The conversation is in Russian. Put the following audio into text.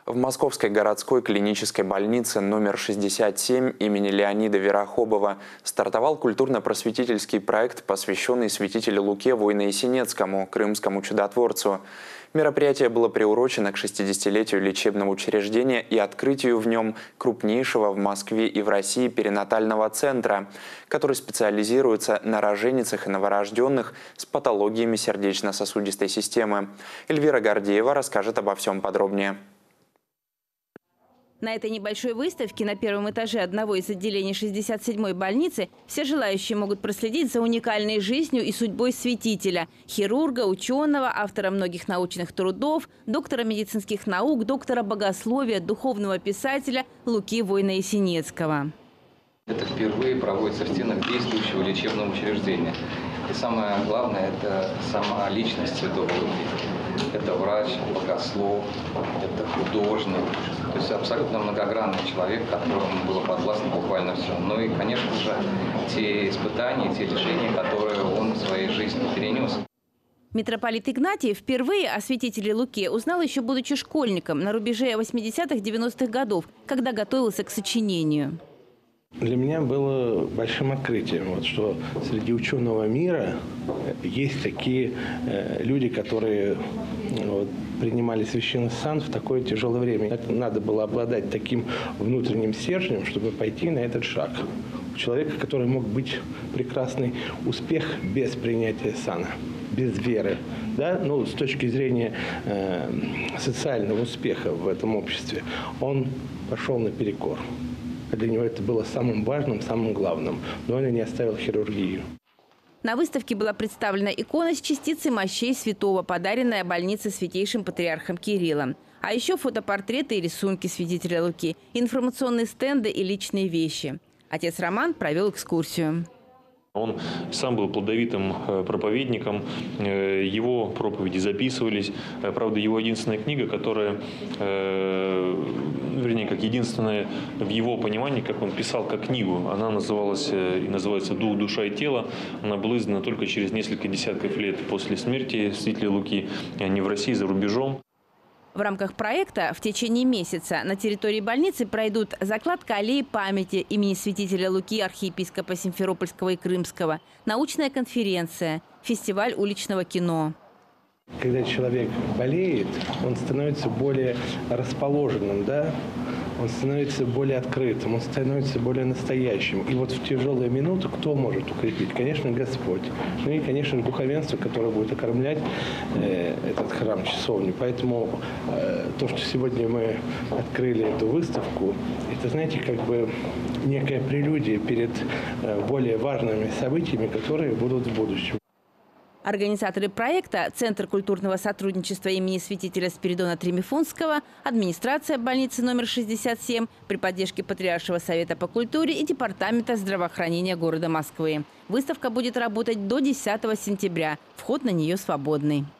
В Московской городской клинической больнице номер 67 имени Леонида Верохобова стартовал культурно-просветительский проект, посвященный святителю Луке Воино-Ясенецкому, крымскому чудотворцу. Мероприятие было приурочено к 60-летию лечебного учреждения и открытию в нем крупнейшего в Москве и в России перинатального центра, который специализируется на роженицах и новорожденных с патологиями сердечно-сосудистой системы. Эльвира Гордеева расскажет обо всем подробнее. На этой небольшой выставке на первом этаже одного из отделений 67-й больницы все желающие могут проследить за уникальной жизнью и судьбой святителя – хирурга, ученого, автора многих научных трудов, доктора медицинских наук, доктора богословия, духовного писателя Луки Воино-Ясенецкого. Это впервые проводится в стенах действующего лечебного учреждения. И самое главное – это сама личность святого Луки. Это врач, богослов, это художник. То есть абсолютно многогранный человек, которому было подвластно буквально все. Ну и, конечно же, те испытания, те лишения, которые он в своей жизни перенес. Митрополит Игнатий впервые о святителе Луке узнал еще будучи школьником на рубеже 80-х-90-х годов, когда готовился к сочинению. Для меня было большим открытием, что среди ученого мира есть такие люди, которые принимали священный сан в такое тяжелое время. Надо было обладать таким внутренним стержнем, чтобы пойти на этот шаг. У человека, который мог быть прекрасный успех без принятия сана, без веры. Да? Ну, с точки зрения социального успеха в этом обществе, он пошел наперекор. Для него это было самым важным, самым главным. Но он и не оставил хирургию. На выставке была представлена икона с частицей мощей святого, подаренная больнице святейшим патриархом Кириллом. А еще фотопортреты и рисунки святителя Луки, информационные стенды и личные вещи. Отец Роман провел экскурсию. Он сам был плодовитым проповедником, его проповеди записывались. Правда, его единственная книга, которая, вернее, как единственная в его понимании, как он писал как книгу, она называлась и называется «Дух, душа и тело». Она была издана только через несколько десятков лет после смерти святителя Луки, не в России, за рубежом. В рамках проекта в течение месяца на территории больницы пройдут закладка аллеи памяти имени святителя Луки, архиепископа Симферопольского и Крымского, научная конференция, фестиваль уличного кино. Когда человек болеет, он становится более расположенным, да? Он становится более открытым, он становится более настоящим. И вот в тяжелые минуты кто может укрепить? Конечно, Господь. Ну и, конечно, духовенство, которое будет окормлять этот храм часовни. Поэтому то, что сегодня мы открыли эту выставку, это, знаете, как бы некая прелюдия перед более важными событиями, которые будут в будущем. Организаторы проекта – Центр культурного сотрудничества имени святителя Спиридона Тремифунского, администрация больницы номер 67 при поддержке Патриаршего совета по культуре и Департамента здравоохранения города Москвы. Выставка будет работать до 10 сентября. Вход на нее свободный.